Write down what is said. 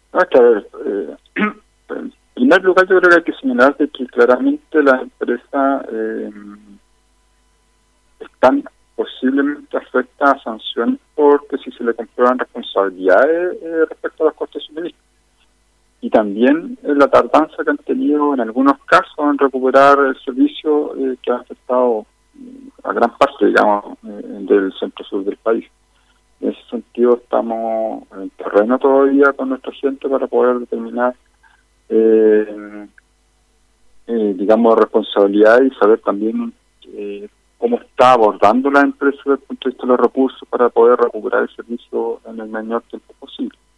No, es que, a ver, en primer lugar yo creo que hay que señalar de que claramente las empresas están posiblemente afectadas a sanciones porque si se le comprueban responsabilidades respecto a los costos de suministro. Y también la tardanza que han tenido en algunos casos en recuperar el servicio que ha afectado a gran parte, digamos, del centro-sur del país. En ese sentido estamos en terreno todavía con nuestra gente para poder determinar, digamos, responsabilidad y saber también cómo está abordando la empresa desde el punto de vista de los recursos para poder recuperar el servicio en el menor tiempo posible.